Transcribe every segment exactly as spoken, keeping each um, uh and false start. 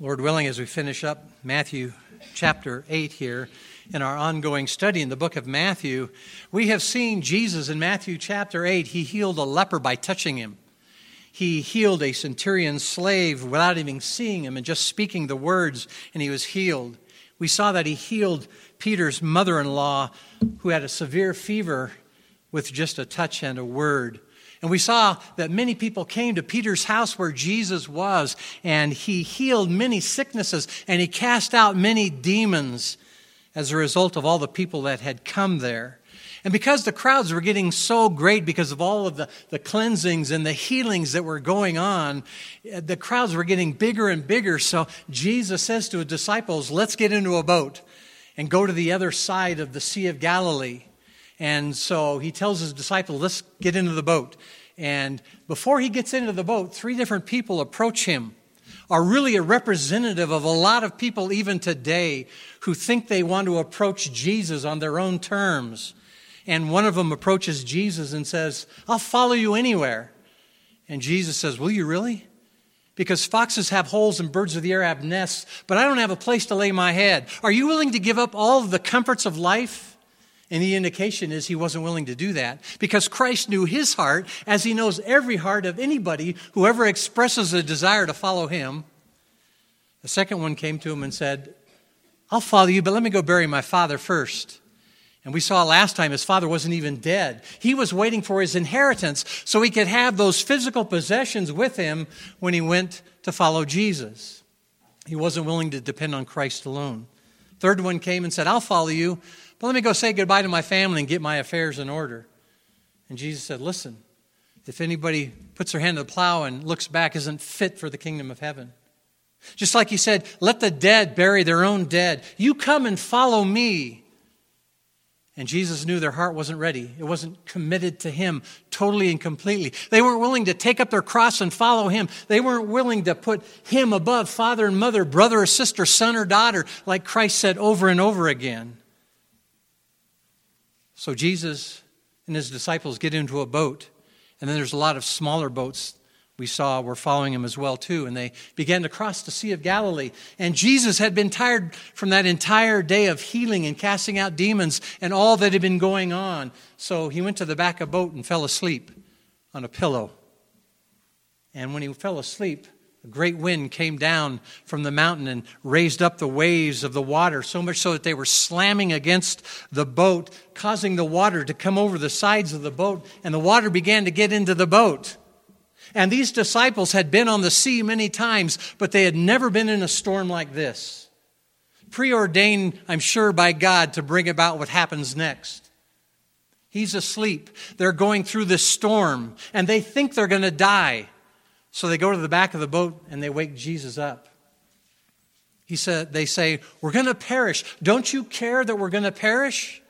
Lord willing, as we finish up Matthew chapter eight here in our ongoing study in the book of Matthew, we have seen Jesus in Matthew chapter eight. He healed a leper by touching him. He healed a centurion slave without even seeing him and just speaking the words, and he was healed. We saw that he healed Peter's mother-in-law who had a severe fever with just a touch and a word. And we saw that many people came to Peter's house where Jesus was, and he healed many sicknesses, and he cast out many demons as a result of all the people that had come there. And because the crowds were getting so great because of all of the, the cleansings and the healings that were going on, the crowds were getting bigger and bigger. So Jesus says to his disciples, let's get into a boat and go to the other side of the Sea of Galilee. And so he tells his disciples, let's get into the boat. And before he gets into the boat, three different people approach him, are really a representative of a lot of people even today who think they want to approach Jesus on their own terms. And one of them approaches Jesus and says, I'll follow you anywhere. And Jesus says, will you really? Because foxes have holes and birds of the air have nests, but I don't have a place to lay my head. Are you willing to give up all of the comforts of life? And the indication is he wasn't willing to do that because Christ knew his heart as he knows every heart of anybody who ever expresses a desire to follow him. The second one came to him and said, I'll follow you, but let me go bury my father first. And we saw last time his father wasn't even dead. He was waiting for his inheritance so he could have those physical possessions with him when he went to follow Jesus. He wasn't willing to depend on Christ alone. Third one came and said, I'll follow you, but let me go say goodbye to my family and get my affairs in order. And Jesus said, listen, if anybody puts their hand to the plow and looks back isn't fit for the kingdom of heaven. Just like he said, let the dead bury their own dead. You come and follow me. And Jesus knew their heart wasn't ready. It wasn't committed to him totally and completely. They weren't willing to take up their cross and follow him. They weren't willing to put him above father and mother, brother or sister, son or daughter, like Christ said over and over again. So Jesus and his disciples get into a boat, and then there's a lot of smaller boats we saw were following him as well too, and they began to cross the Sea of Galilee. And Jesus had been tired from that entire day of healing and casting out demons and all that had been going on. So he went to the back of a boat and fell asleep on a pillow. And when he fell asleep, a great wind came down from the mountain and raised up the waves of the water, so much so that they were slamming against the boat, causing the water to come over the sides of the boat, and the water began to get into the boat. And these disciples had been on the sea many times, but they had never been in a storm like this. Preordained, I'm sure, by God to bring about what happens next. He's asleep. They're going through this storm, and they think they're going to die. So they go to the back of the boat and they wake Jesus up. He said, they say, we're going to perish. Don't you care that we're going to perish?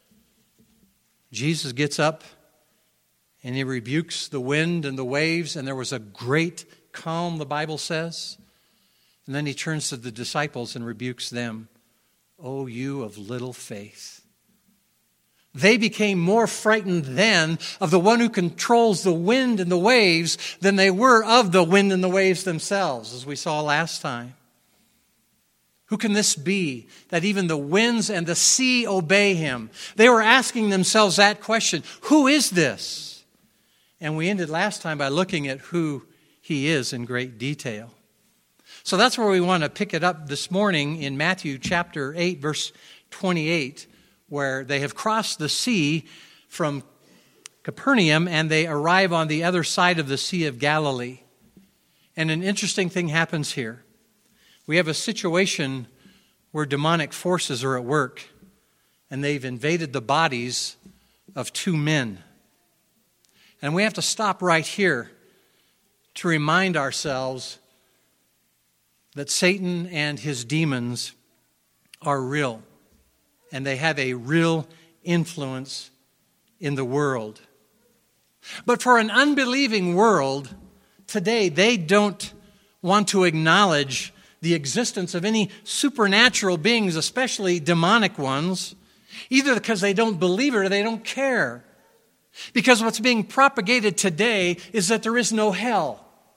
Jesus gets up and he rebukes the wind and the waves, and there was a great calm, the Bible says. And then he turns to the disciples and rebukes them. Oh, you of little faith. They became more frightened then of the one who controls the wind and the waves than they were of the wind and the waves themselves, as we saw last time. Who can this be that even the winds and the sea obey him? They were asking themselves that question. Who is this? And we ended last time by looking at who he is in great detail. So that's where we want to pick it up this morning in Matthew chapter eight, verse twenty-eight. Where they have crossed the sea from Capernaum and they arrive on the other side of the Sea of Galilee. And an interesting thing happens here. We have a situation where demonic forces are at work, and they've invaded the bodies of two men. And we have to stop right here to remind ourselves that Satan and his demons are real. And they have a real influence in the world. But for an unbelieving world, today they don't want to acknowledge the existence of any supernatural beings, especially demonic ones, either because they don't believe it or they don't care. Because what's being propagated today is that there is no hell.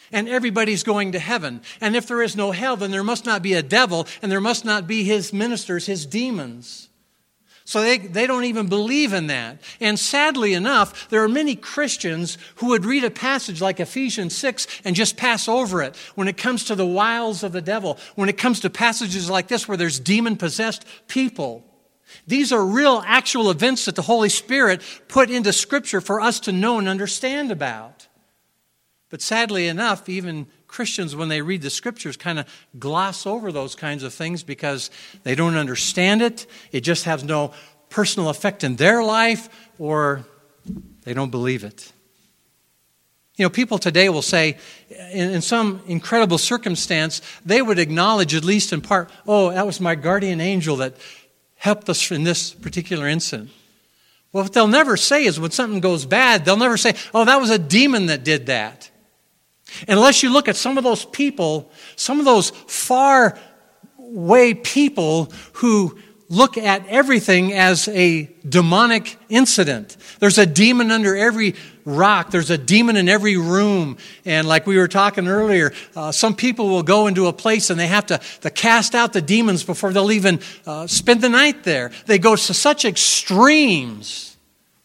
and everybody's going to heaven. And if there is no hell, then there must not be a devil, and there must not be his ministers, his demons. So they, they don't even believe in that. And sadly enough, there are many Christians who would read a passage like Ephesians six and just pass over it when it comes to the wiles of the devil, when it comes to passages like this where there's demon-possessed people. These are real, actual events that the Holy Spirit put into Scripture for us to know and understand about. But sadly enough, even Christians, when they read the Scriptures, kind of gloss over those kinds of things because they don't understand it. It just has no personal effect in their life, or they don't believe it. You know, people today will say, in, in some incredible circumstance, they would acknowledge, at least in part, oh, that was my guardian angel that helped us in this particular incident. Well, what they'll never say is when something goes bad, they'll never say, oh, that was a demon that did that. Unless you look at some of those people, some of those far way people who look at everything as a demonic incident. There's a demon under every rock. There's a demon in every room. And like we were talking earlier, uh, some people will go into a place and they have to, to cast out the demons before they'll even uh, spend the night there. They go to such extremes.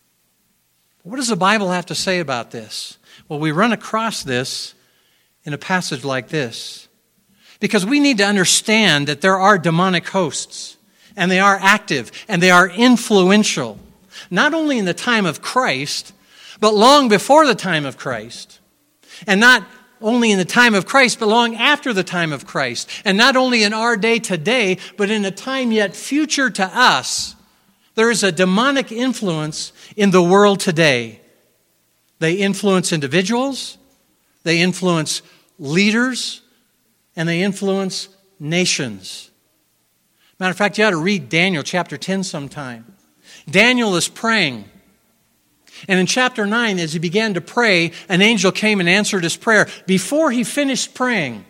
What does the Bible have to say about this? Well, we run across this in a passage like this because we need to understand that there are demonic hosts, and they are active, and they are influential, not only in the time of Christ, but long before the time of Christ, and not only in the time of Christ, but long after the time of Christ, and not only in our day today, but in a time yet future to us. There is a demonic influence in the world today. They influence individuals, they influence leaders, and they influence nations. Matter of fact, you ought to read Daniel chapter ten sometime. Daniel is praying. And in chapter nine, as he began to pray, an angel came and answered his prayer before he finished praying.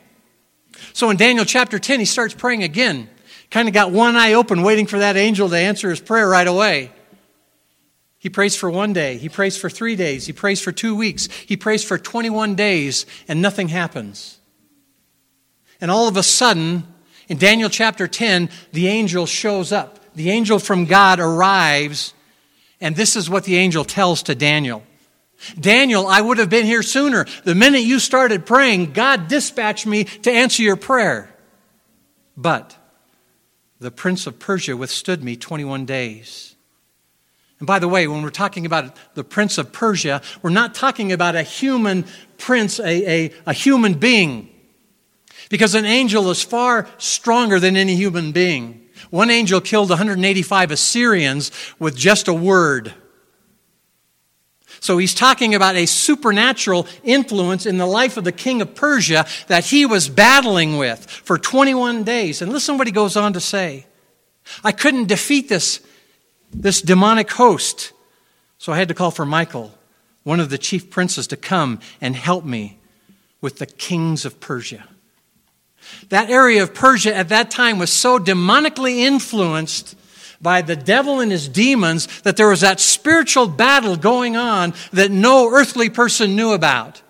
So in Daniel chapter ten, he starts praying again. Kind of got one eye open, waiting for that angel to answer his prayer right away. He prays for one day. He prays for three days. He prays for two weeks. He prays for twenty-one days, and nothing happens. And all of a sudden, in Daniel chapter ten, the angel shows up. The angel from God arrives, and this is what the angel tells to Daniel. Daniel, I would have been here sooner. The minute you started praying, God dispatched me to answer your prayer. But the prince of Persia withstood me twenty-one days. And by the way, when we're talking about the prince of Persia, we're not talking about a human prince, a, a, a human being. Because an angel is far stronger than any human being. One angel killed one hundred eighty-five Assyrians with just a word. So he's talking about a supernatural influence in the life of the king of Persia that he was battling with for twenty-one days. And listen to what he goes on to say. I couldn't defeat this, this demonic host, so I had to call for Michael, one of the chief princes, to come and help me with the kings of Persia. That area of Persia at that time was so demonically influenced by the devil and his demons that there was that spiritual battle going on that no earthly person knew about.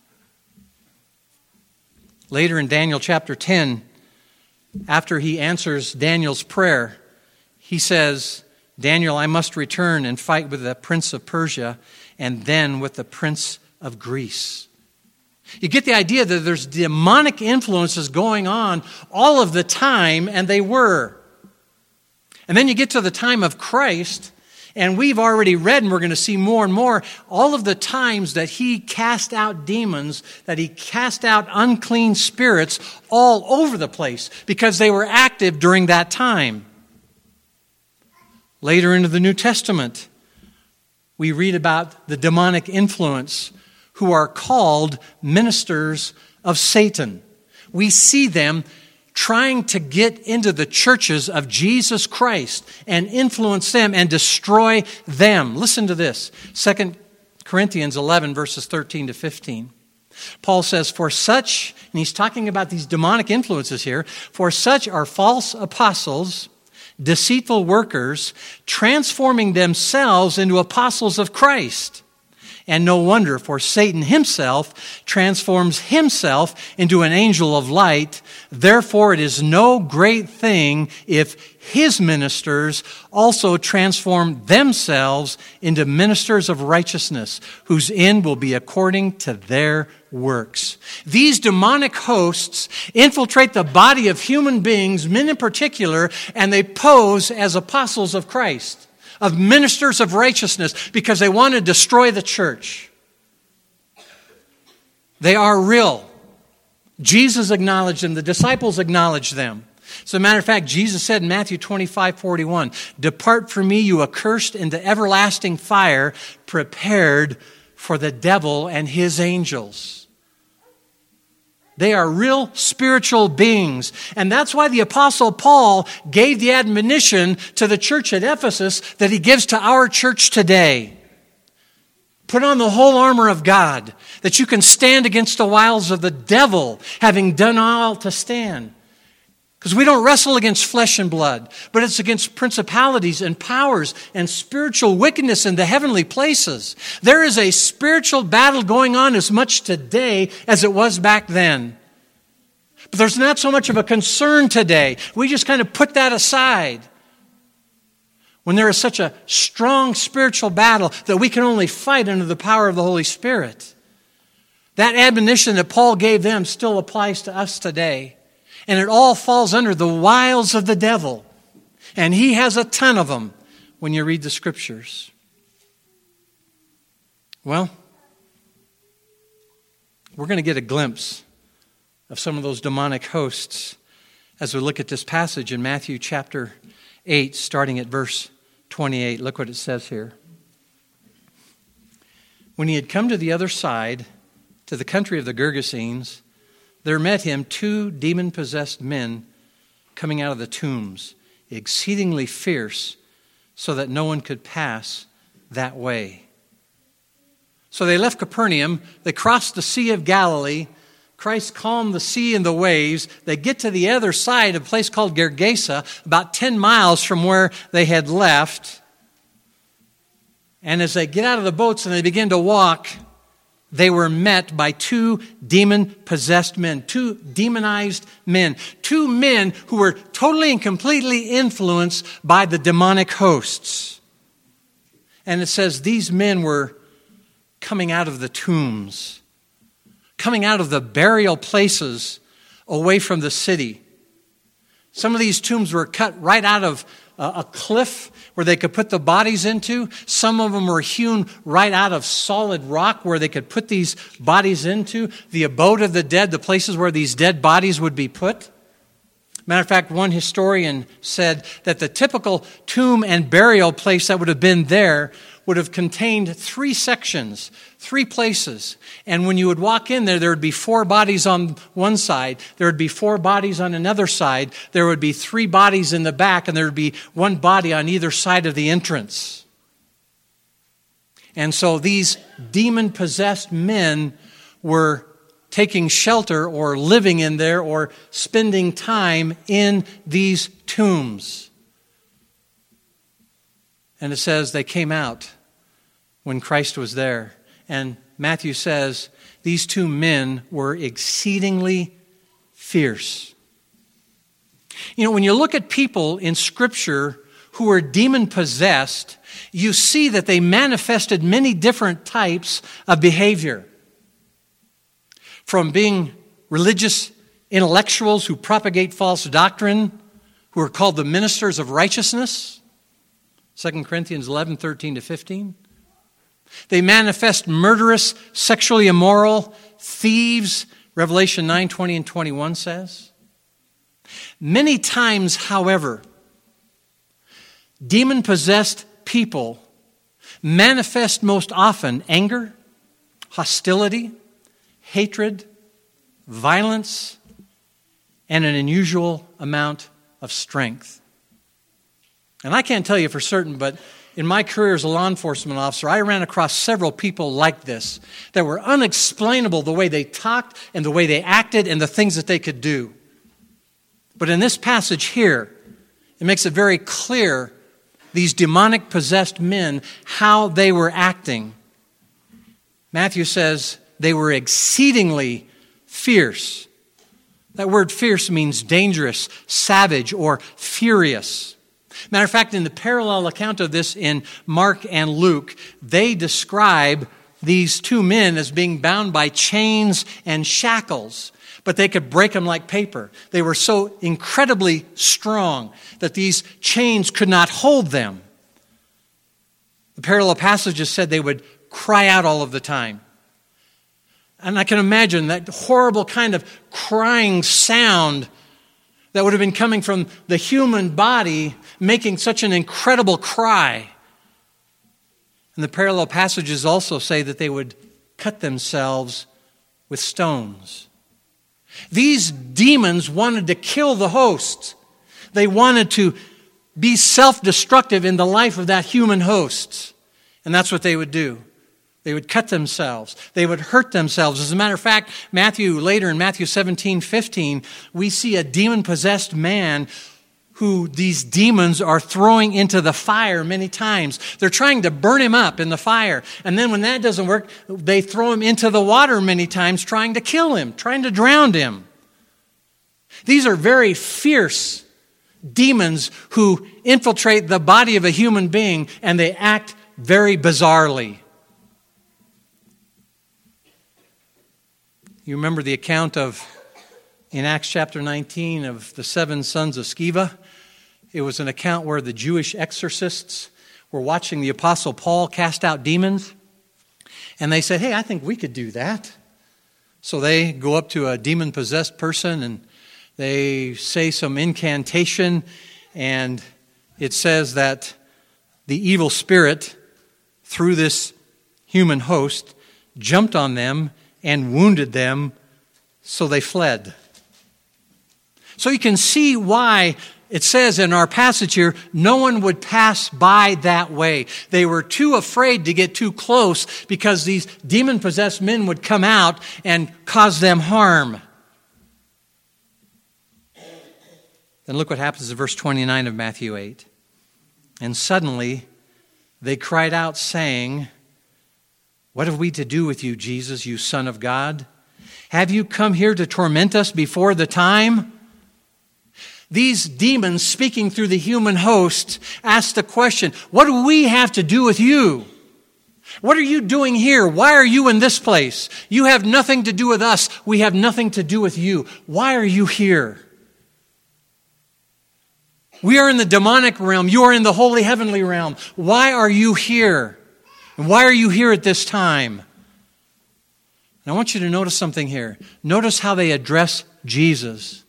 Later in Daniel chapter ten, after he answers Daniel's prayer, he says, Daniel, I must return and fight with the prince of Persia and then with the prince of Greece. You get the idea that there's demonic influences going on all of the time, and they were. And then you get to the time of Christ, and we've already read, and we're going to see more and more, all of the times that he cast out demons, that he cast out unclean spirits all over the place, because they were active during that time. Later into the New Testament, we read about the demonic influence who are called ministers of Satan. We see them trying to get into the churches of Jesus Christ and influence them and destroy them. Listen to this, Second Corinthians eleven, verses thirteen to fifteen. Paul says, for such, and he's talking about these demonic influences here, for such are false apostles, deceitful workers, transforming themselves into apostles of Christ. And no wonder, for Satan himself transforms himself into an angel of light. Therefore, it is no great thing if his ministers also transform themselves into ministers of righteousness, whose end will be according to their works. These demonic hosts infiltrate the body of human beings, men in particular, and they pose as apostles of Christ, of ministers of righteousness, because they want to destroy the church. They are real. Jesus acknowledged them. The disciples acknowledged them. As a matter of fact, Jesus said in Matthew twenty-five forty-one, "Depart from me, you accursed, into everlasting fire, prepared for the devil and his angels." They are real spiritual beings. And that's why the Apostle Paul gave the admonition to the church at Ephesus that he gives to our church today. Put on the whole armor of God, that you can stand against the wiles of the devil, having done all to stand. Because we don't wrestle against flesh and blood, but it's against principalities and powers and spiritual wickedness in the heavenly places. There is a spiritual battle going on as much today as it was back then. But there's not so much of a concern today. We just kind of put that aside. When there is such a strong spiritual battle that we can only fight under the power of the Holy Spirit. That admonition that Paul gave them still applies to us today. And it all falls under the wiles of the devil. And he has a ton of them when you read the Scriptures. Well, we're going to get a glimpse of some of those demonic hosts as we look at this passage in Matthew chapter eight, starting at verse twenty-eight. Look what it says here. When he had come to the other side, to the country of the Gergesenes, there met him two demon-possessed men coming out of the tombs, exceedingly fierce, so that no one could pass that way. So they left Capernaum, they crossed the Sea of Galilee, Christ calmed the sea and the waves. They get to the other side, a place called Gergesa, about ten miles from where they had left. And as they get out of the boats and they begin to walk, they were met by two demon-possessed men, two demonized men, two men who were totally and completely influenced by the demonic hosts. And it says these men were coming out of the tombs, coming out of the burial places away from the city. Some of these tombs were cut right out of a cliff where they could put the bodies into. Some of them were hewn right out of solid rock where they could put these bodies into. The abode of the dead, the places where these dead bodies would be put. Matter of fact, one historian said that the typical tomb and burial place that would have been there would have contained three sections, three places. And when you would walk in there, there would be four bodies on one side. There would be four bodies on another side. There would be three bodies in the back, and there would be one body on either side of the entrance. And so these demon-possessed men were taking shelter or living in there or spending time in these tombs. And it says they came out when Christ was there. And Matthew says these two men were exceedingly fierce. You know, when you look at people in Scripture who were demon-possessed, you see that they manifested many different types of behavior. From being religious intellectuals who propagate false doctrine, who are called the ministers of righteousness, Second Corinthians eleven, thirteen to fifteen. They manifest murderous, sexually immoral, thieves, Revelation nine, twenty and twenty-one says. Many times, however, demon-possessed people manifest most often anger, hostility, hatred, violence, and an unusual amount of strength. And I can't tell you for certain, but in my career as a law enforcement officer, I ran across several people like this that were unexplainable, the way they talked and the way they acted and the things that they could do. But in this passage here, it makes it very clear, these demonic possessed men, how they were acting. Matthew says they were exceedingly fierce. That word fierce means dangerous, savage, or furious. Matter of fact, in the parallel account of this in Mark and Luke, they describe these two men as being bound by chains and shackles, but they could break them like paper. They were so incredibly strong that these chains could not hold them. The parallel passages said they would cry out all of the time. And I can imagine that horrible kind of crying sound that would have been coming from the human body making such an incredible cry. And the parallel passages also say that they would cut themselves with stones. These demons wanted to kill the host. They wanted to be self-destructive in the life of that human host. And that's what they would do. They would cut themselves. They would hurt themselves. As a matter of fact, Matthew, later in Matthew seventeen fifteen, we see a demon-possessed man who these demons are throwing into the fire many times. They're trying to burn him up in the fire. And then when that doesn't work, they throw him into the water many times, trying to kill him, trying to drown him. These are very fierce demons who infiltrate the body of a human being, and they act very bizarrely. You remember the account of, in Acts chapter nineteen, of the seven sons of Sceva? It was an account where the Jewish exorcists were watching the Apostle Paul cast out demons. And they said, hey, I think we could do that. So they go up to a demon-possessed person and they say some incantation. And it says that the evil spirit, through this human host, jumped on them and wounded them, so they fled. So you can see why it says in our passage here, no one would pass by that way. They were too afraid to get too close because these demon-possessed men would come out and cause them harm. Then look what happens in verse twenty-nine of Matthew eight. And suddenly they cried out, saying, what have we to do with you, Jesus, you Son of God? Have you come here to torment us before the time? These demons, speaking through the human host, asked the question, what do we have to do with you? What are you doing here? Why are you in this place? You have nothing to do with us. We have nothing to do with you. Why are you here? We are in the demonic realm. You are in the holy heavenly realm. Why are you here? And why are you here at this time? And I want you to notice something here. Notice how they address Jesus.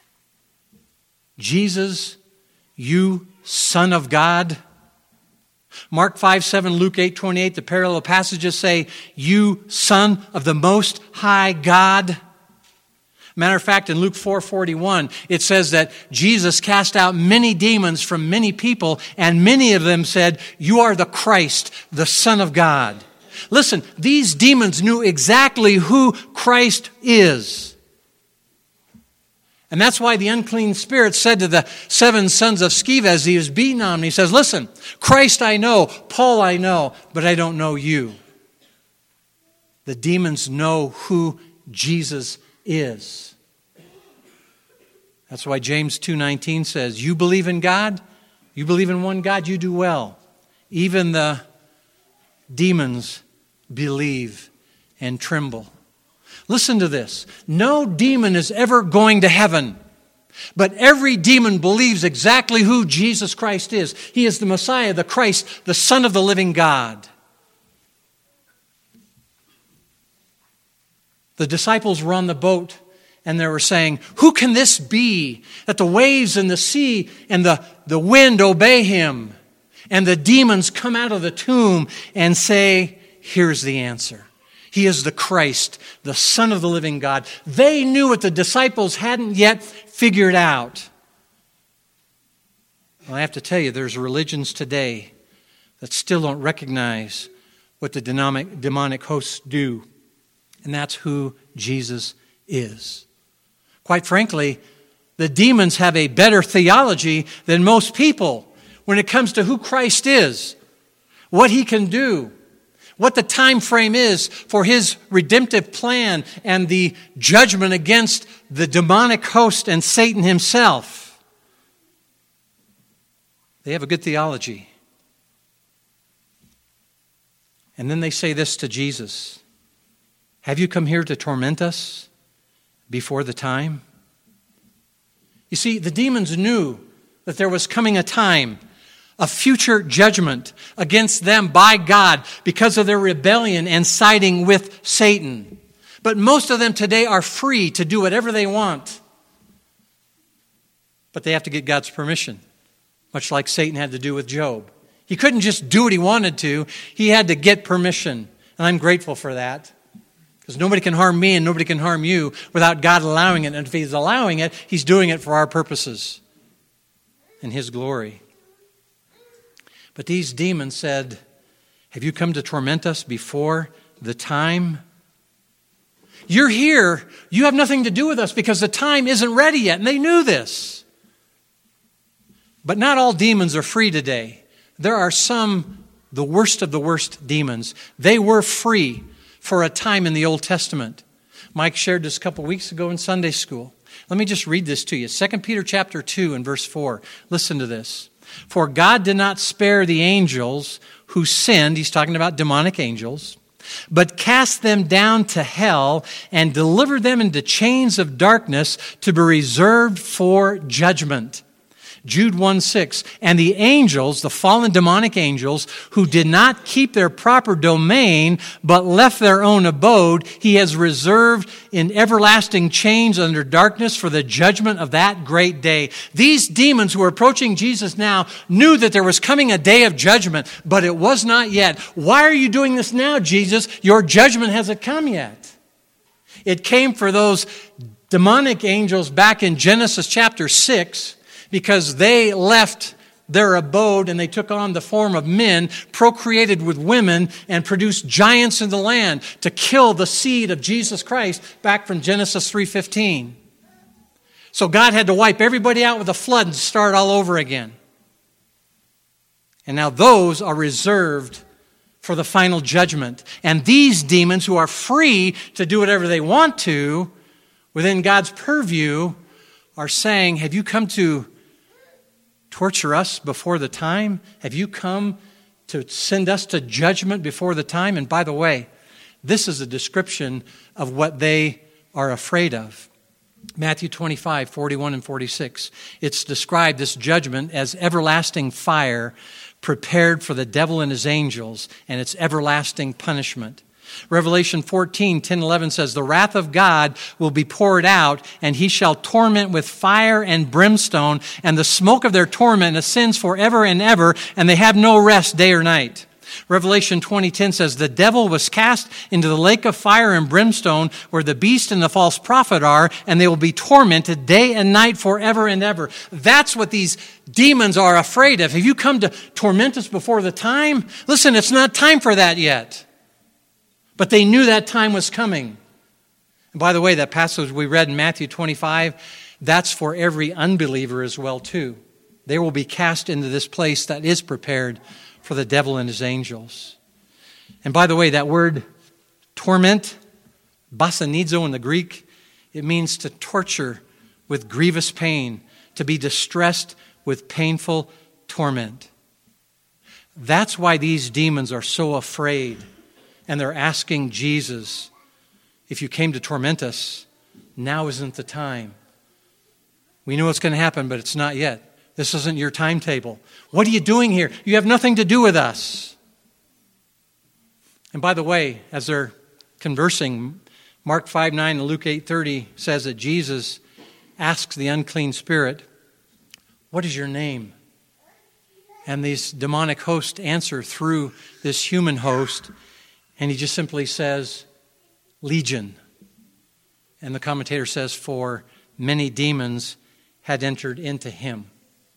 Jesus, you Son of God. Mark five seven, Luke eight twenty-eight, the parallel passages say, you Son of the Most High God. Matter of fact, in Luke four forty-one, it says that Jesus cast out many demons from many people, and many of them said, you are the Christ, the Son of God. Listen, these demons knew exactly who Christ is. And that's why the unclean spirit said to the seven sons of Sceva as he was beaten on him, he says, listen, Christ I know, Paul I know, but I don't know you. The demons know who Jesus is. That's why James two nineteen says, you believe in God, you believe in one God, you do well. Even the demons believe and tremble. Listen to this. No demon is ever going to heaven, but every demon believes exactly who Jesus Christ is. He is the Messiah, the Christ, the Son of the living God. The disciples were on the boat and they were saying, who can this be that the waves and the sea and the, the wind obey him? And the demons come out of the tomb and say, here's the answer. He is the Christ, the Son of the living God. They knew what the disciples hadn't yet figured out. Well, I have to tell you, there's religions today that still don't recognize what the demonic, demonic hosts do. And that's who Jesus is. Quite frankly, the demons have a better theology than most people when it comes to who Christ is, what he can do, what the time frame is for his redemptive plan and the judgment against the demonic host and Satan himself. They have a good theology. And then they say this to Jesus: have you come here to torment us before the time? You see, the demons knew that there was coming a time, a future judgment against them by God because of their rebellion and siding with Satan. But most of them today are free to do whatever they want. But they have to get God's permission, much like Satan had to do with Job. He couldn't just do what he wanted to. He had to get permission. And I'm grateful for that. Because nobody can harm me and nobody can harm you without God allowing it. And if he's allowing it, he's doing it for our purposes and his glory. But these demons said, have you come to torment us before the time? You're here. You have nothing to do with us because the time isn't ready yet. And they knew this. But not all demons are free today. There are some, the worst of the worst demons. They were free for a time in the Old Testament. Mike shared this a couple weeks ago in Sunday school. Let me just read this to you. Second Peter chapter two and verse four. Listen to this. For God did not spare the angels who sinned, he's talking about demonic angels, but cast them down to hell and delivered them into chains of darkness to be reserved for judgment. Jude one six, and the angels, the fallen demonic angels, who did not keep their proper domain, but left their own abode, he has reserved in everlasting chains under darkness for the judgment of that great day. These demons who are approaching Jesus now knew that there was coming a day of judgment, but it was not yet. Why are you doing this now, Jesus? Your judgment hasn't come yet. It came for those demonic angels back in Genesis chapter six, because they left their abode and they took on the form of men, procreated with women, and produced giants in the land to kill the seed of Jesus Christ back from Genesis three fifteen. So God had to wipe everybody out with a flood and start all over again. And now those are reserved for the final judgment. And these demons who are free to do whatever they want to within God's purview are saying, have you come to torture us before the time? Have you come to send us to judgment before the time? And by the way, this is a description of what they are afraid of. Matthew twenty-five, forty-one and forty-six. It's described, this judgment, as everlasting fire prepared for the devil and his angels, and it's everlasting punishment. Revelation fourteen, ten, eleven says, the wrath of God will be poured out, and he shall torment with fire and brimstone, and the smoke of their torment ascends forever and ever, and they have no rest day or night. Revelation twenty, ten says, the devil was cast into the lake of fire and brimstone, where the beast and the false prophet are, and they will be tormented day and night forever and ever. That's what these demons are afraid of. Have you come to torment us before the time? Listen, it's not time for that yet. But they knew that time was coming. And by the way, that passage we read in Matthew twenty-five, that's for every unbeliever as well too. They will be cast into this place that is prepared for the devil and his angels. And by the way, that word torment, basanizo in the Greek, it means to torture with grievous pain, to be distressed with painful torment. That's why these demons are so afraid. And they're asking Jesus, if you came to torment us, now isn't the time. We know what's going to happen, but it's not yet. This isn't your timetable. What are you doing here? You have nothing to do with us. And by the way, as they're conversing, Mark five nine and Luke eight thirty says that Jesus asks the unclean spirit, what is your name? And these demonic hosts answer through this human host. And he just simply says, Legion. And the commentator says, for many demons had entered into him.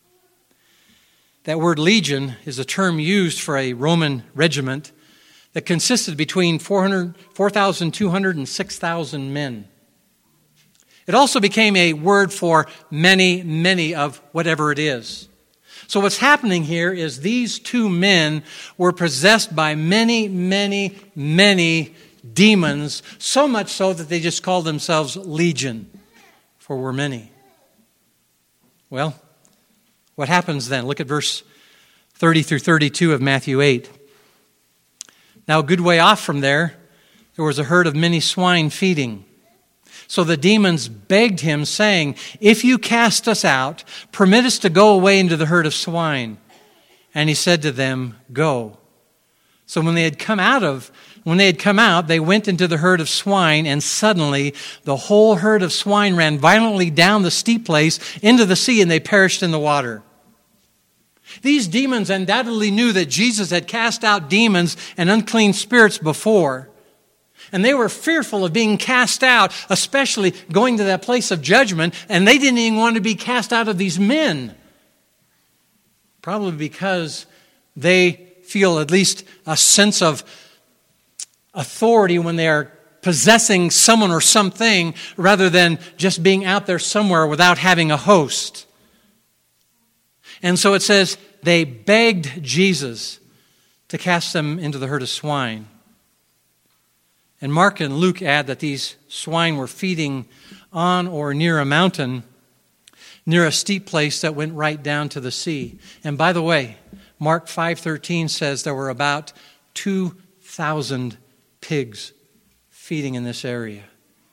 That word legion is a term used for a Roman regiment that consisted between four thousand two hundred and six thousand men. It also became a word for many, many of whatever it is. So what's happening here is these two men were possessed by many, many, many demons, so much so that they just called themselves Legion, for we're many. Well, what happens then? Look at verse thirty through thirty-two of Matthew eight. Now a good way off from there, there was a herd of many swine feeding. So the demons begged him, saying, "If you cast us out, permit us to go away into the herd of swine." And he said to them, "Go." So when they had come out of, when they had come out, they went into the herd of swine, and suddenly the whole herd of swine ran violently down the steep place into the sea, and they perished in the water. These demons undoubtedly knew that Jesus had cast out demons and unclean spirits before. And they were fearful of being cast out, especially going to that place of judgment, and they didn't even want to be cast out of these men. Probably because they feel at least a sense of authority when they are possessing someone or something, rather than just being out there somewhere without having a host. And so it says, they begged Jesus to cast them into the herd of swine. And Mark and Luke add that these swine were feeding on or near a mountain, near a steep place that went right down to the sea. And by the way, Mark five thirteen says there were about two thousand pigs feeding in this area.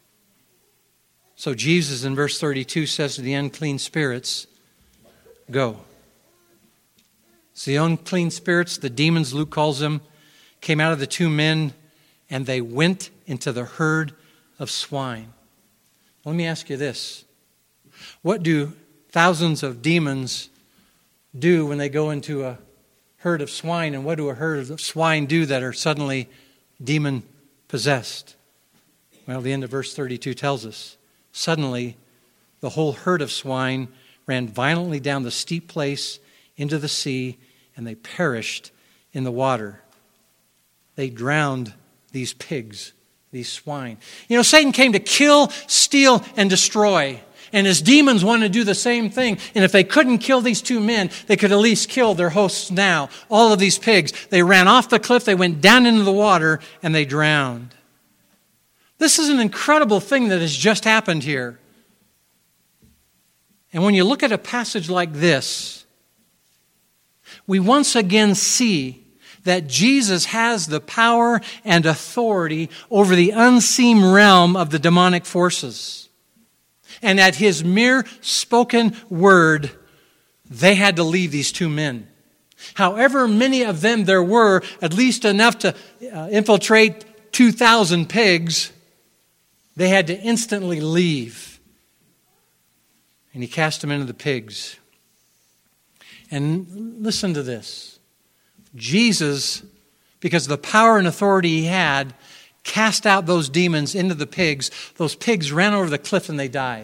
So Jesus in verse thirty-two says to the unclean spirits, "Go." So the unclean spirits, the demons Luke calls them, came out of the two men, and they went into the herd of swine. Let me ask you this. What do thousands of demons do when they go into a herd of swine? And what do a herd of swine do that are suddenly demon-possessed? Well, the end of verse thirty-two tells us. Suddenly, the whole herd of swine ran violently down the steep place into the sea, and they perished in the water. They drowned these pigs, these swine. You know, Satan came to kill, steal, and destroy. And his demons want to do the same thing. And if they couldn't kill these two men, they could at least kill their hosts now. All of these pigs. They ran off the cliff, they went down into the water, and they drowned. This is an incredible thing that has just happened here. And when you look at a passage like this, we once again see that Jesus has the power and authority over the unseen realm of the demonic forces. And at his mere spoken word, they had to leave these two men. However many of them there were, at least enough to uh, infiltrate two thousand pigs, they had to instantly leave. And he cast them into the pigs. And listen to this. Jesus, because of the power and authority he had, cast out those demons into the pigs. Those pigs ran over the cliff and they died.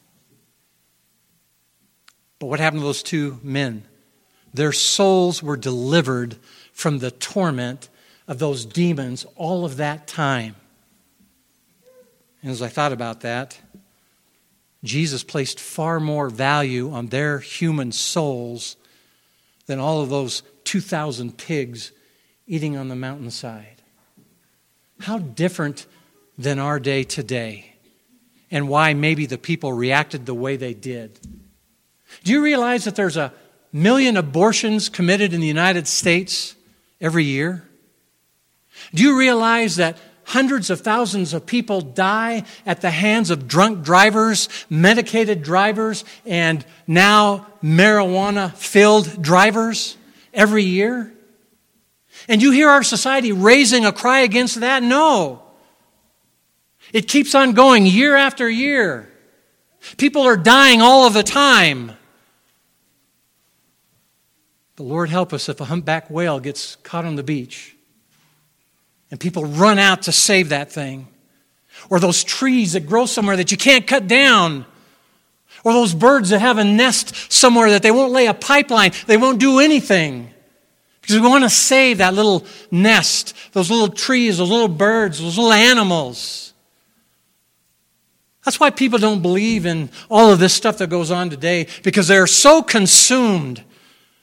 But what happened to those two men? Their souls were delivered from the torment of those demons all of that time. And as I thought about that, Jesus placed far more value on their human souls than all of those two thousand pigs eating on the mountainside. How different than our day today, and why maybe the people reacted the way they did. Do you realize that there's a million abortions committed in the United States every year? Do you realize that hundreds of thousands of people die at the hands of drunk drivers, medicated drivers, and now marijuana-filled drivers every year? And you hear our society raising a cry against that? No. It keeps on going year after year. People are dying all of the time. The Lord help us if a humpback whale gets caught on the beach and people run out to save that thing. Or those trees that grow somewhere that you can't cut down. Or those birds that have a nest somewhere that they won't lay a pipeline. They won't do anything. Because we want to save that little nest, those little trees, those little birds, those little animals. That's why people don't believe in all of this stuff that goes on today, because they're so consumed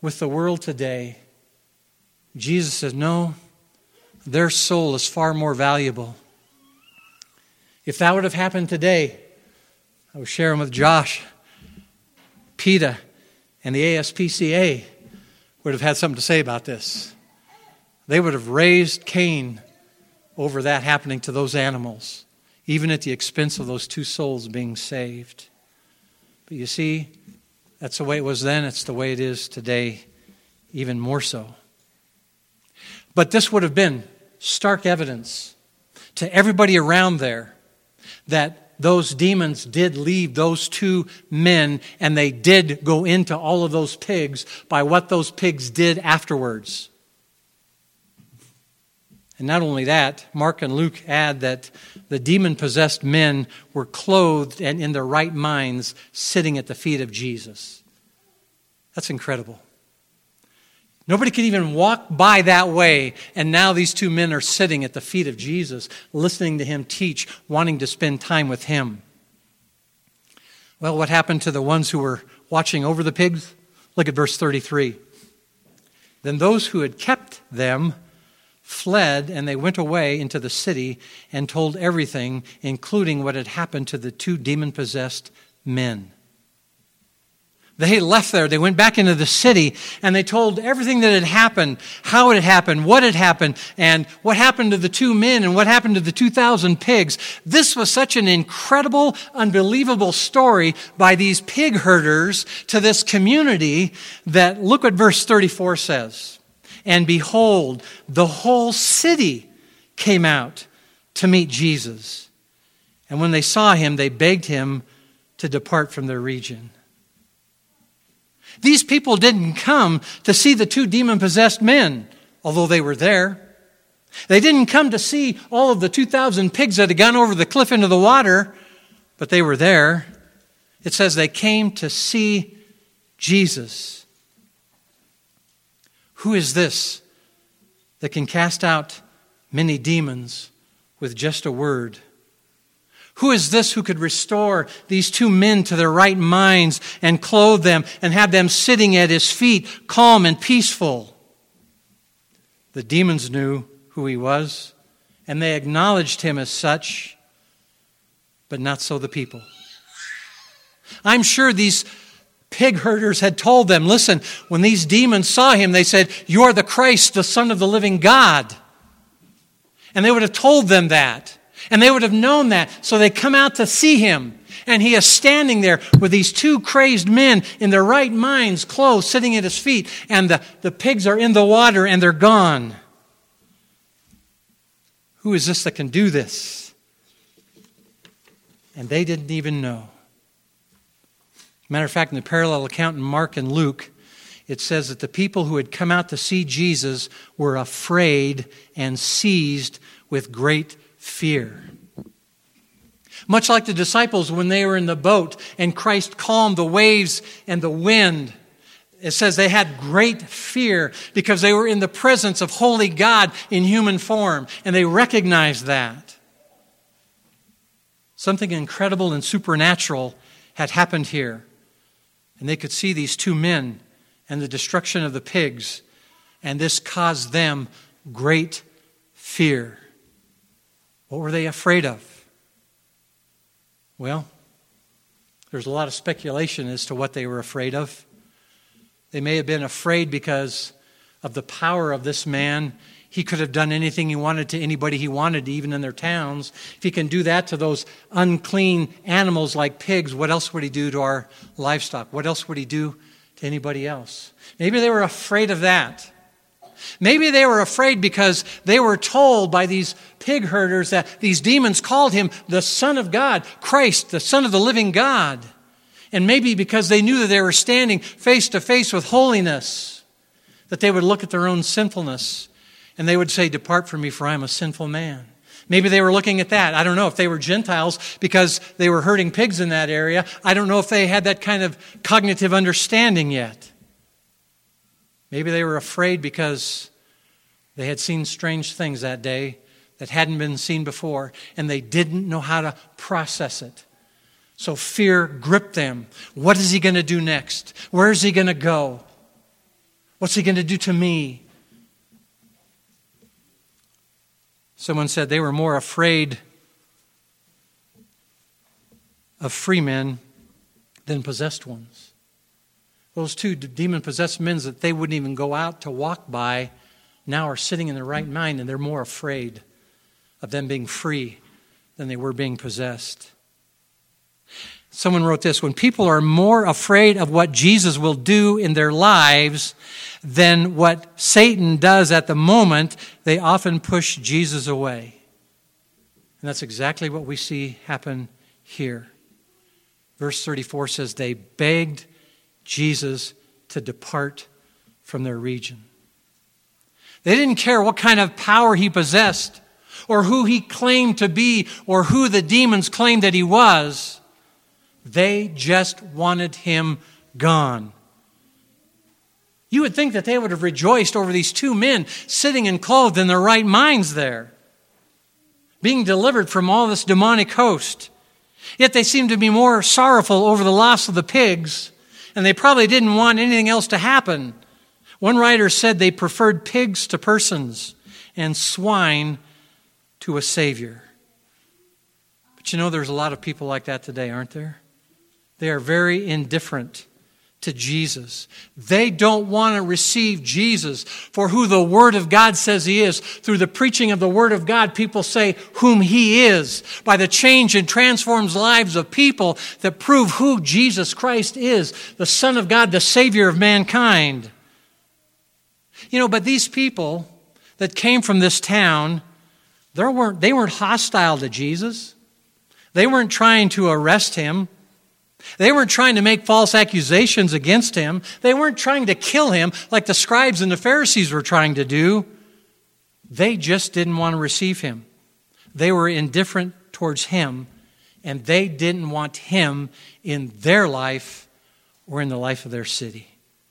with the world today, Jesus says, no, their soul is far more valuable. If that would have happened today, I was sharing with Josh, PETA, and the A S P C A would have had something to say about this. They would have raised Cain over that happening to those animals, even at the expense of those two souls being saved. But you see, that's the way it was then. It's the way it is today, even more so. But this would have been stark evidence to everybody around there that those demons did leave those two men, and they did go into all of those pigs by what those pigs did afterwards. And not only that, Mark and Luke add that the demon-possessed men were clothed and in their right minds, sitting at the feet of Jesus. That's incredible. Nobody could even walk by that way, and now these two men are sitting at the feet of Jesus, listening to him teach, wanting to spend time with him. Well, what happened to the ones who were watching over the pigs? Look at verse thirty-three. Then those who had kept them fled, and they went away into the city and told everything, including what had happened to the two demon-possessed men. They left there. They went back into the city and they told everything that had happened, how it had happened, what had happened, and what happened to the two men and what happened to the two thousand pigs. This was such an incredible, unbelievable story by these pig herders to this community that look what verse thirty-four says. And behold, the whole city came out to meet Jesus. And when they saw him, they begged him to depart from their region. These people didn't come to see the two demon-possessed men, although they were there. They didn't come to see all of the two thousand pigs that had gone over the cliff into the water, but they were there. It says they came to see Jesus. Who is this that can cast out many demons with just a word? Who is this who could restore these two men to their right minds and clothe them and have them sitting at his feet, calm and peaceful? The demons knew who he was, and they acknowledged him as such, but not so the people. I'm sure these pig herders had told them, listen, when these demons saw him, they said, "You are the Christ, the Son of the living God." And they would have told them that. And they would have known that. So they come out to see him. And he is standing there with these two crazed men in their right minds, clothed, sitting at his feet. And the, the pigs are in the water and they're gone. Who is this that can do this? And they didn't even know. Matter of fact, in the parallel account in Mark and Luke, it says that the people who had come out to see Jesus were afraid and seized with great fear. Much like the disciples when they were in the boat and Christ calmed the waves and the wind. It says they had great fear because they were in the presence of holy God in human form, and they recognized that. Something incredible and supernatural had happened here. And they could see these two men and the destruction of the pigs, and this caused them great fear. What were they afraid of? Well, there's a lot of speculation as to what they were afraid of. They may have been afraid because of the power of this man. He could have done anything he wanted to anybody he wanted, even in their towns. If he can do that to those unclean animals like pigs, what else would he do to our livestock? What else would he do to anybody else? Maybe they were afraid of that. Maybe they were afraid because they were told by these pig herders that these demons called him the Son of God, Christ, the Son of the living God. And maybe because they knew that they were standing face to face with holiness, that they would look at their own sinfulness and they would say, "Depart from me, for I am a sinful man." Maybe they were looking at that. I don't know if they were Gentiles because they were herding pigs in that area. I don't know if they had that kind of cognitive understanding yet. Maybe they were afraid because they had seen strange things that day that hadn't been seen before, and they didn't know how to process it. So fear gripped them. What is he going to do next? Where is he going to go? What's he going to do to me? Someone said they were more afraid of free men than possessed ones. Those two demon-possessed men that they wouldn't even go out to walk by now are sitting in their right mind, and they're more afraid of them being free than they were being possessed. Someone wrote this: when people are more afraid of what Jesus will do in their lives than what Satan does at the moment, they often push Jesus away. And that's exactly what we see happen here. Verse thirty-four says, they begged Jesus to depart from their region. They didn't care what kind of power he possessed, or who he claimed to be, or who the demons claimed that he was. They just wanted him gone. You would think that they would have rejoiced over these two men sitting and clothed in their right minds there, being delivered from all this demonic host. Yet they seemed to be more sorrowful over the loss of the pigs, and they probably didn't want anything else to happen. One writer said they preferred pigs to persons and swine to a Savior. But you know, there's a lot of people like that today, aren't there? They are very indifferent to Jesus. They don't want to receive Jesus for who the Word of God says He is. Through the preaching of the Word of God, people say whom He is. By the change and transforms lives of people that prove who Jesus Christ is, the Son of God, the Savior of mankind. You know, but these people that came from this town, they weren't, they weren't hostile to Jesus. They weren't trying to arrest Him. They weren't trying to make false accusations against him. They weren't trying to kill him like the scribes and the Pharisees were trying to do. They just didn't want to receive him. They were indifferent towards him, and they didn't want him in their life or in the life of their city.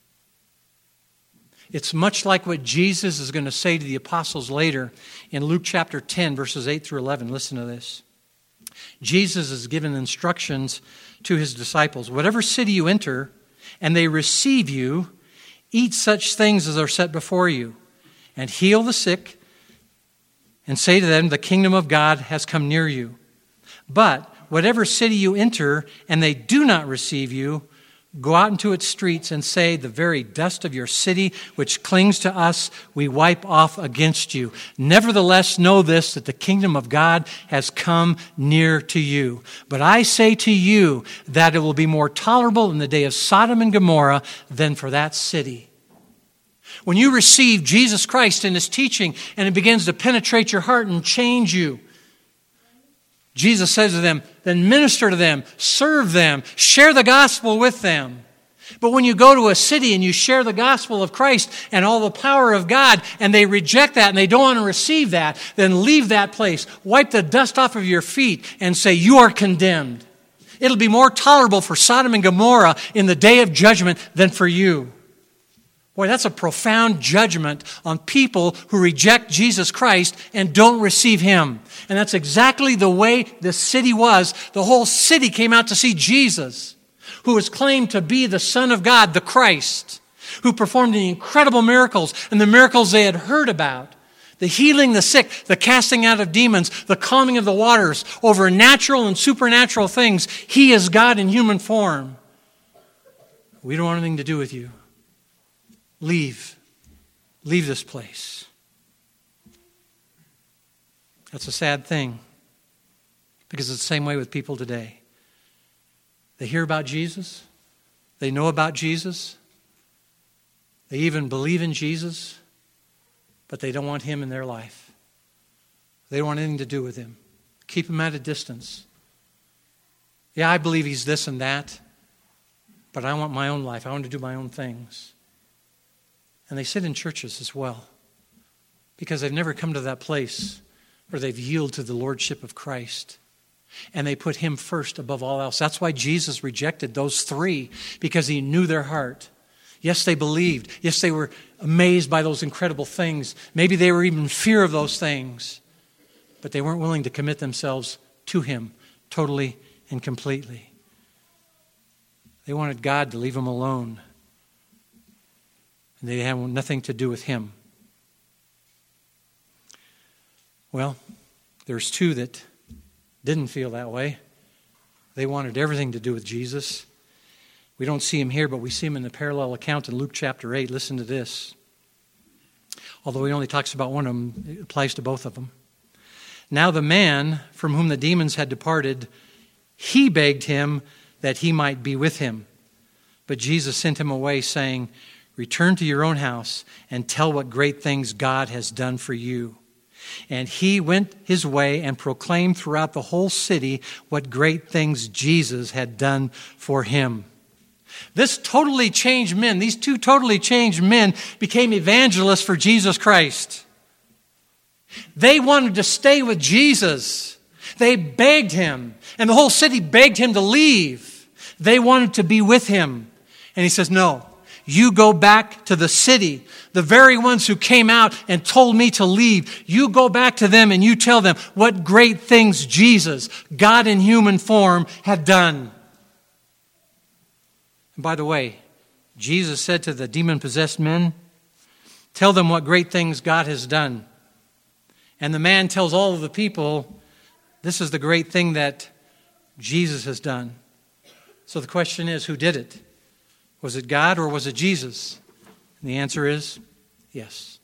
It's much like what Jesus is going to say to the apostles later in Luke chapter ten, verses eight through eleven. Listen to this. Jesus is given instructions to his disciples. Whatever city you enter, and they receive you, eat such things as are set before you, and heal the sick, and say to them, the kingdom of God has come near you. But whatever city you enter, and they do not receive you, go out into its streets and say, the very dust of your city, which clings to us, we wipe off against you. Nevertheless, know this, that the kingdom of God has come near to you. But I say to you that it will be more tolerable in the day of Sodom and Gomorrah than for that city. When you receive Jesus Christ in His teaching, and it begins to penetrate your heart and change you, Jesus says to them, then minister to them, serve them, share the gospel with them. But when you go to a city and you share the gospel of Christ and all the power of God, and they reject that and they don't want to receive that, then leave that place, wipe the dust off of your feet and say, you are condemned. It'll be more tolerable for Sodom and Gomorrah in the day of judgment than for you. Boy, that's a profound judgment on people who reject Jesus Christ and don't receive Him. And that's exactly the way the city was. The whole city came out to see Jesus, who was claimed to be the Son of God, the Christ, who performed the incredible miracles and the miracles they had heard about. The healing the sick, the casting out of demons, the calming of the waters, over natural and supernatural things. He is God in human form. We don't want anything to do with you. Leave. Leave this place. That's a sad thing, because it's the same way with people today. They hear about Jesus. They know about Jesus. They even believe in Jesus, but they don't want Him in their life. They don't want anything to do with Him. Keep Him at a distance. Yeah, I believe He's this and that, but I want my own life. I want to do my own things. And they sit in churches as well, because they've never come to that place where they've yielded to the lordship of Christ. And they put Him first above all else. That's why Jesus rejected those three, because He knew their heart. Yes, they believed. Yes, they were amazed by those incredible things. Maybe they were even in fear of those things. But they weren't willing to commit themselves to Him totally and completely. They wanted God to leave them alone. and they have nothing to do with him. Well, there's two that didn't feel that way. They wanted everything to do with Jesus. We don't see him here, but we see him in the parallel account in Luke chapter eight. Listen to this. Although he only talks about one of them, it applies to both of them. Now the man from whom the demons had departed, he begged him that he might be with him. But Jesus sent him away, saying, return to your own house and tell what great things God has done for you. And he went his way and proclaimed throughout the whole city what great things Jesus had done for him. This totally changed men, these two totally changed men became evangelists for Jesus Christ. They wanted to stay with Jesus. They begged him, and the whole city begged him to leave. They wanted to be with him. And he says, no, you go back to the city. The very ones who came out and told me to leave, you go back to them and you tell them what great things Jesus, God in human form, had done. And by the way, Jesus said to the demon-possessed men, tell them what great things God has done. And the man tells all of the people, this is the great thing that Jesus has done. So the question is, who did it? Was it God or was it Jesus? And the answer is yes.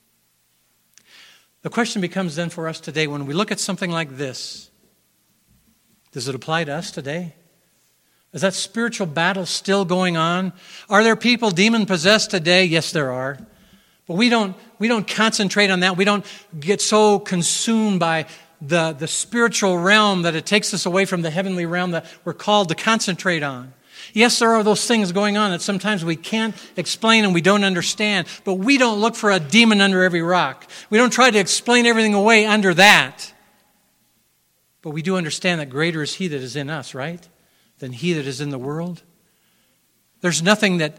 The question becomes then for us today, when we look at something like this, does it apply to us today? Is that spiritual battle still going on? Are there people demon-possessed today? Yes, there are. But we don't, we don't concentrate on that. We don't get so consumed by the, the spiritual realm that it takes us away from the heavenly realm that we're called to concentrate on. Yes, there are those things going on that sometimes we can't explain and we don't understand, but we don't look for a demon under every rock. We don't try to explain everything away under that. But we do understand that greater is he that is in us, right, than he that is in the world. There's nothing that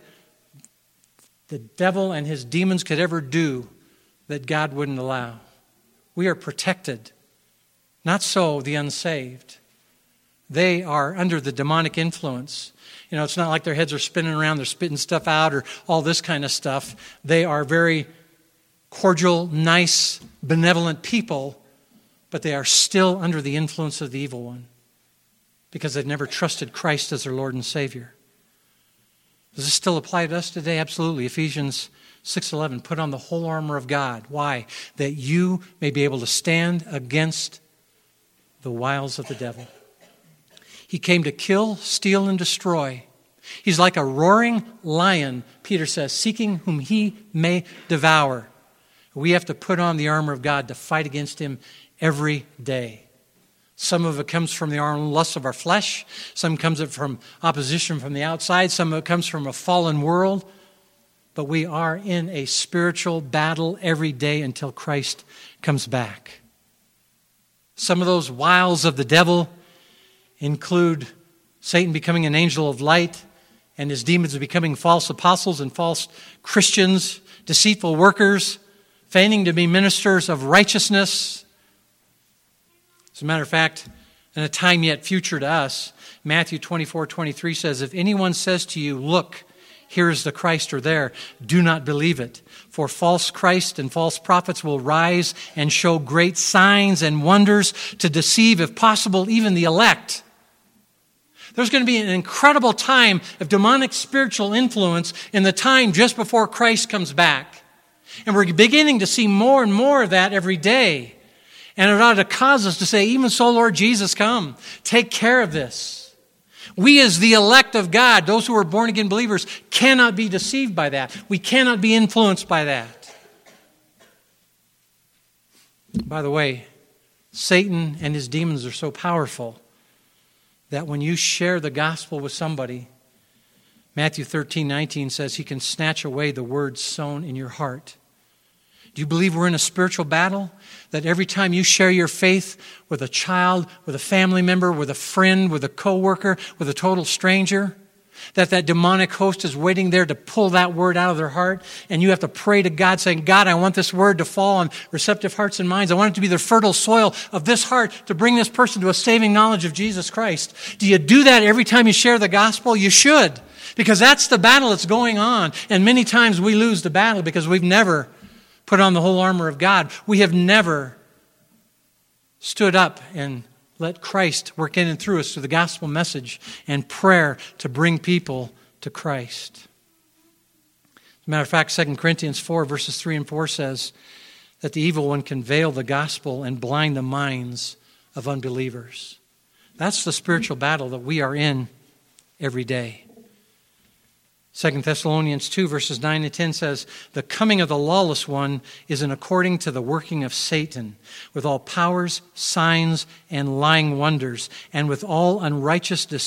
the devil and his demons could ever do that God wouldn't allow. We are protected. Not so the unsaved. They are under the demonic influence. You know, it's not like their heads are spinning around, they're spitting stuff out or all this kind of stuff. They are very cordial, nice, benevolent people, but they are still under the influence of the evil one because they've never trusted Christ as their Lord and Savior. Does this still apply to us today? Absolutely. Ephesians six eleven, put on the whole armor of God. Why? That you may be able to stand against the wiles of the devil. He came to kill, steal, and destroy. He's like a roaring lion, Peter says, seeking whom he may devour. We have to put on the armor of God to fight against him every day. Some of it comes from the lusts of our flesh. Some comes from opposition from the outside. Some of it comes from a fallen world. But we are in a spiritual battle every day until Christ comes back. Some of those wiles of the devil include Satan becoming an angel of light and his demons becoming false apostles and false Christians, deceitful workers, feigning to be ministers of righteousness. As a matter of fact, in a time yet future to us, Matthew twenty-four twenty-three says, if anyone says to you, look, here is the Christ, or there, do not believe it. For false Christ and false prophets will rise and show great signs and wonders to deceive, if possible, even the elect. There's going to be an incredible time of demonic spiritual influence in the time just before Christ comes back. And we're beginning to see more and more of that every day. And it ought to cause us to say, even so, Lord Jesus, come. Take care of this. We as the elect of God, those who are born-again believers, cannot be deceived by that. We cannot be influenced by that. By the way, Satan and his demons are so powerful that when you share the gospel with somebody, Matthew thirteen nineteen says he can snatch away the words sown in your heart. Do you believe we're in a spiritual battle? That every time you share your faith with a child, with a family member, with a friend, with a coworker, with a total stranger, that that demonic host is waiting there to pull that word out of their heart, and you have to pray to God saying, God, I want this word to fall on receptive hearts and minds. I want it to be the fertile soil of this heart to bring this person to a saving knowledge of Jesus Christ. Do you do that every time you share the gospel? You should, because that's the battle that's going on. And many times we lose the battle because we've never put on the whole armor of God. We have never stood up and let Christ work in and through us through the gospel message and prayer to bring people to Christ. As a matter of fact, Second Corinthians four, verses three and four says that the evil one can veil the gospel and blind the minds of unbelievers. That's the spiritual battle that we are in every day. Second Thessalonians two, verses nine and ten says, the coming of the lawless one is in according to the working of Satan, with all powers, signs, and lying wonders, and with all unrighteous